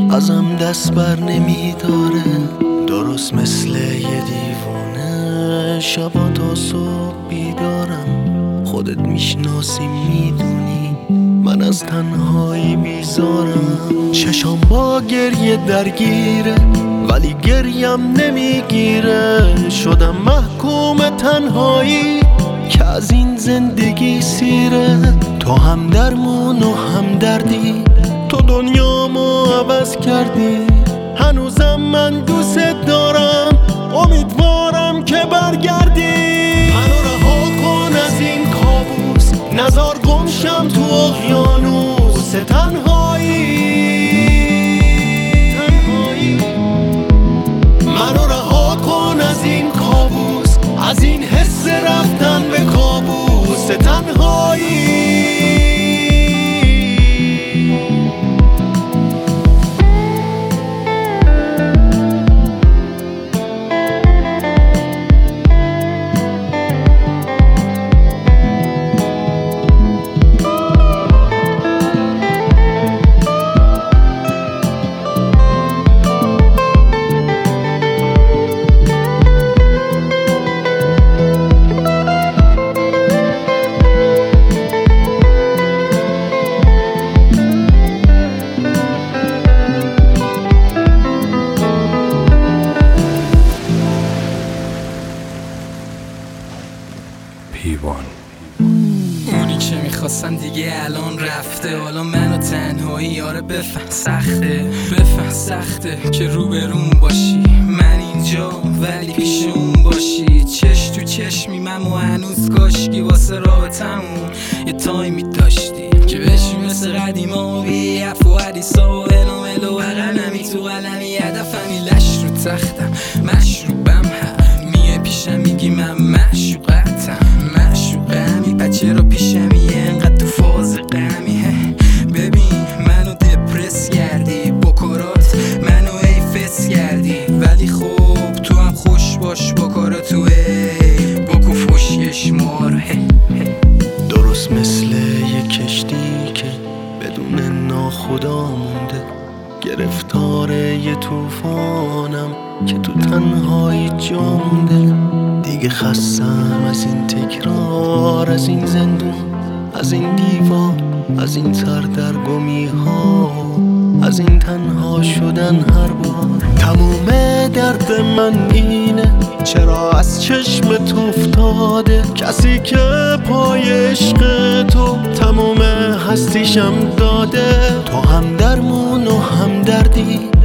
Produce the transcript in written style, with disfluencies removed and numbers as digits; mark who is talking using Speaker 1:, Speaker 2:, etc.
Speaker 1: ازم دست بر نمیداره، درست مثل یه دیوانه. شبا تا صبح بیدارم، خودت میشناسی میدونی من از تنهایی بیزارم. چشام با گریه درگیره ولی گریم نمیگیره. شدم محکوم تنهایی که از این زندگی سیره. تو هم درمون و هم دردی، تو دنیامو عوض کردی. هنوزم من دوست دارم، امیدوارم که برگردی. منو رها کن از این کابوس، نزار گمشم تو اقیانوس تنهایی. منو رها کن از این کابوس، از این حس رفتن به کابوس تنهایی.
Speaker 2: اونی که میخواستم دیگه الان رفته، حالا منو تنهایی آره بفهم سخته که روبرون باشی. من اینجا ولی پیش اون باشی، چش تو چشمی من و هنوز کاشکی واسه رابطمون یه تایمی داشتی که بشی مثل قدیما و بی اف و حدیثا و الامل و قلمی تو قلمی. هدفمی لش رو تختم، مشروبم همیه پیشم میگی من معشوقتم. بچه رو پیشمی انقدر تو فاز غمی. ببین منو دپرس کردی با کارات، منو ایفس کردی. ولی خب تو هم خوش باش با کاراتو، بکو فشکش مار.
Speaker 1: درست مثل یه کشتی که بدون ناخدا مونده، گرفتار یه طوفانم که تو تنهایی جا مونده. دیگه خستم از این تکرار، از این زندون، از این دیوار، از این سردرگمی ها، از این تنها شدن هر بار. تموم درد من اینه چرا از چشمت افتاده کسی که پای عشق تو تموم هستیشم داده. تو هم درمون و هم دردی،